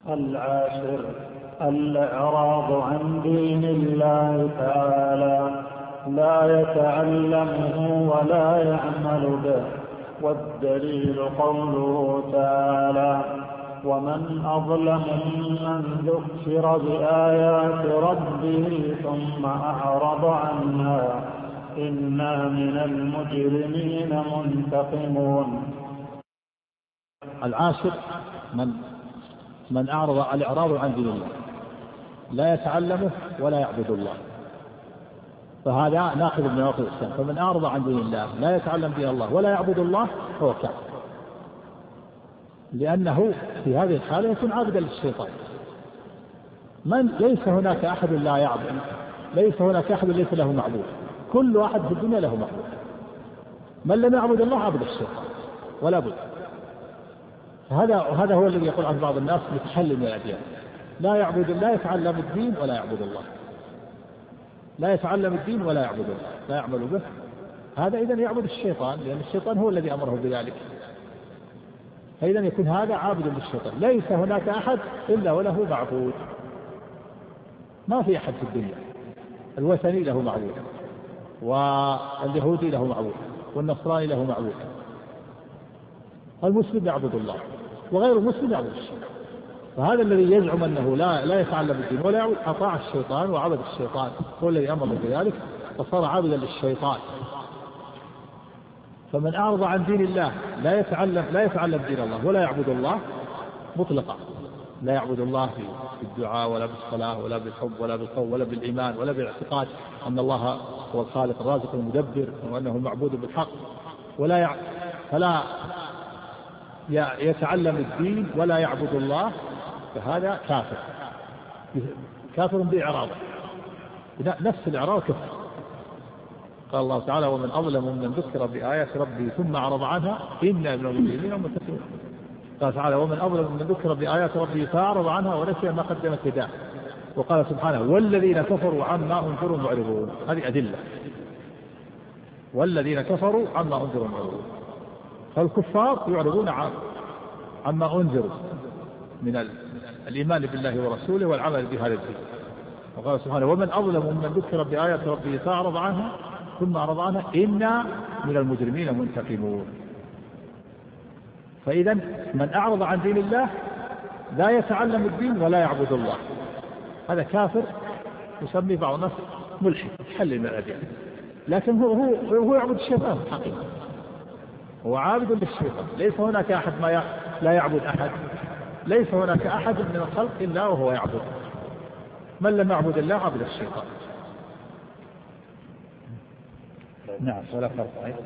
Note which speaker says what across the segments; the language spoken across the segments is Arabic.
Speaker 1: العاشر: الإعراض عن دين الله تعالى، لا يتعلمه ولا يعمل به. والدليل قوله تعالى: ومن أظلم ممن ذكر بآيات ربه ثم أعرض عنها إنا من المجرمين منتقمون.
Speaker 2: العاشر: من أعرض الإعراض عن دين الله، لا يتعلمه ولا يعبد الله، فهذا ناقض من نواقض الإسلام. فمن أعرض عن دين الله، لا يتعلم دين الله ولا يعبد الله، فهو كافر، لأنه في هذه الحالة يكون عابدا للشيطان. ليس هناك أحد لا يعبد، ليس هناك أحد ليس له معبود، كل واحد في الدنيا له معبود. من لم يعبد الله عبد الشيطان ولا بد. هذا هو الذي يقول عن بعض الناس متحلل من الأديان: لا يتعلم الدين ولا يعبد الله، لا يتعلم الدين ولا يعبد الله، لا يعمل به. هذا إذن يعبد الشيطان، لأن الشيطان هو الذي أمره بذلك. فإذا يكون هذا عابد للشيطان. ليس هناك أحد إلا وله معبود، ما في أحد في الدنيا. الوثني له معبود، واليهودي له معبود، والنصراني له معبود. المسلم يعبد الله، وغير المسلم يعبد الشيطان. فهذا الذي يزعم أنه لا يتعلم الدين ولا يعبد، أطاع الشيطان وعبد الشيطان، هو الذي أمره بذلك، فصار عابدا للشيطان. فمن أعرض عن دين الله، لا يتعلم دين الله ولا يعبد الله مطلقا، لا يعبد الله في الدعاء ولا بالصلاة ولا بالحب ولا بالخوف ولا بالإيمان ولا بالاعتقاد أن الله هو الخالق الرازق المدبر وأنه المعبود بالحق، فلا يتعلم الدين ولا يعبد الله، فهذا كافر بإعراضه، نفس الإعراض كفر. قال الله تعالى: ومن أظلم ممن ذكر بآيات ربه ثم أعرض عنها إنا من المجرمين منتقمون. قال تعالى: ومن أظلم ممن ذكر بآيات ربه فأعرض عنها ونسي ما قدمت يداه. وقال سبحانه: والذين كفروا عما أنذروا معرضون. هذه أدلة: والذين كفروا عما أنذروا معرضون. فالكفار يعرضون عما أنذروا من الإيمان بالله ورسوله والعمل بهذا الدين. وقال سبحانه: ومن أظلم ممن ذكر بآيات ربه فأعرض عنها ثم أعرض عنها إنا من المجرمين منتقمون. فإذا من أعرض عن دين الله، لا يتعلم الدين ولا يعبد الله، هذا كافر، يسميه بعض الناس ملحد، يحلل من الأديان، لكن هو يعبد الشيطان حقيقة، هو عابد للشيطان. ليس هناك أحد لا يعبد أحد، ليس هناك أحد من الخلق إلا وهو يعبد. من لم يعبد الله عبد الشيطان. نعم، ولا فرق.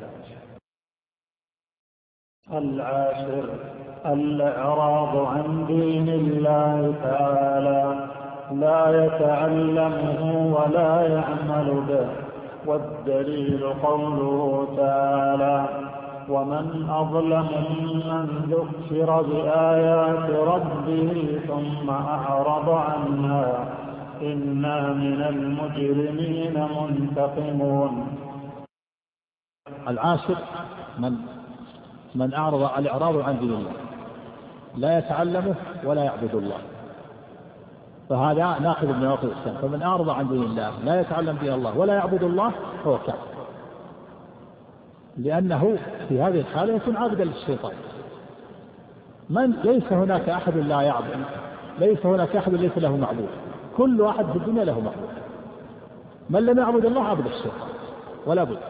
Speaker 1: العاشر: الإعراض عن دين الله تعالى، لا يتعلمه ولا يعمل به. والدليل قوله تعالى: ومن أظلم ممن ذكر بآيات ربه ثم أعرض عنها إنا من المجرمين منتقمون.
Speaker 2: العاشر: من أعرض الإعراض عن دين الله، لا يتعلمه ولا يعبد الله، فهذا ناقض من نواقض الإسلام. فمن أعرض عن دين الله، لا يتعلم دين الله ولا يعبد الله، فهو كافر، لأنه في هذه الحالة يكون عابدا للشيطان. ليس هناك أحد لا يعبد، ليس هناك أحد ليس له معبود، كل واحد في الدنيا له معبود. من لم يعبد الله عبد الشيطان ولا بد.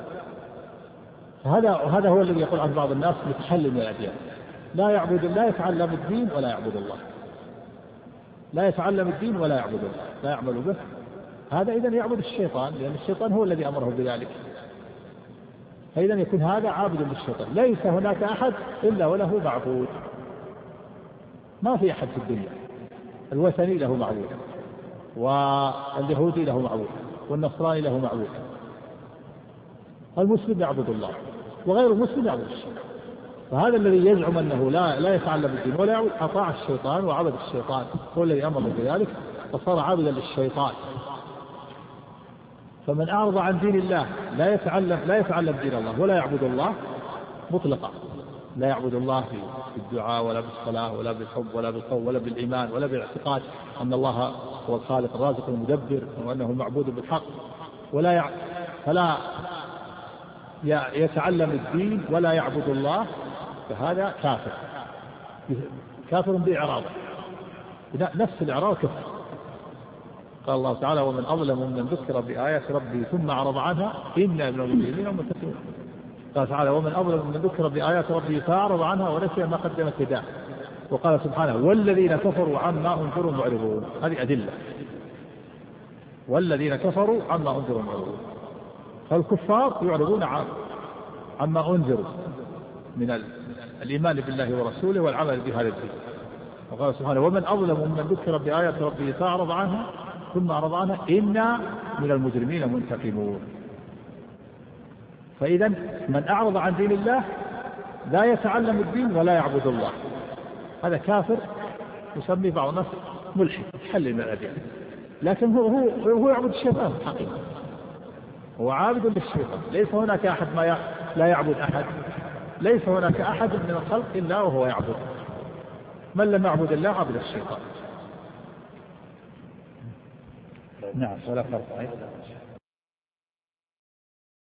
Speaker 2: هذا هو الذي يقول عن بعض الناس متحلل من الأديان: لا يتعلم الدين ولا يعبد الله، لا يتعلم الدين ولا يعبد الله، لا يعمل به. هذا إذن يعبد الشيطان، لأن الشيطان هو الذي أمره بذلك. فإذا يكون هذا عابد للشيطان. ليس هناك أحد إلا وله معبود، ما في أحد في الدنيا. الوثني له معبود، واليهودي له معبود، والنصراني له معبود. المسلم يعبد الله، وغير المسلم يعبد الشيطان. فهذا الذي يزعم أنه لا يتعلم الدين ولا يعبد، أطاع الشيطان وعبد الشيطان، هو الذي أمره بذلك، فصار عابدا للشيطان. فمن أعرض عن دين الله، لا يتعلم دين الله ولا يعبد الله مطلقا، لا يعبد الله في الدعاء ولا بالصلاة ولا بالحب ولا بالخوف ولا بالإيمان ولا بالاعتقاد أن الله هو الخالق الرازق المدبر وأنه المعبود بالحق فلا يتعلم الدين ولا يعبد الله، فهذا كافر بإعراضه، نفس الإعراض كفر. قال الله تعالى: ومن أظلم ممن ذكر بآيات ربه ثم أعرض عنها إنا من المجرمين منتقمون. قال تعالى: ومن أظلم ممن ذكر بآيات ربه فأعرض عنها ونسي ما قدمت يداه. وقال سبحانه: والذين كفروا عما أنذروا معرضون. هذه أدلة. والذين كفروا عما أنذروا معرضون، فالكفار يعرضون عما أنذروا من الإيمان بالله ورسوله والعمل بهذا الدين. وقال سبحانه: ومن أظلم ممن ذكر بآيات ربه فأعرض عنها ثم أعرض عنها إنا من المجرمين منتقمون. فإذا من أعرض عن دين الله لا يتعلم الدين ولا يعبد الله، هذا كافر، يسميه بعض الناس ملحد، يحلل من الأديان، لكن هو يعبد الشيطان حقيقة، هو عابد للشيطان. ليس هناك أحد لا يعبد أحد، ليس هناك أحد من الخلق إلا وهو يعبد. من لم يعبد الله عبد الشيطان. نعم، ولا فرق.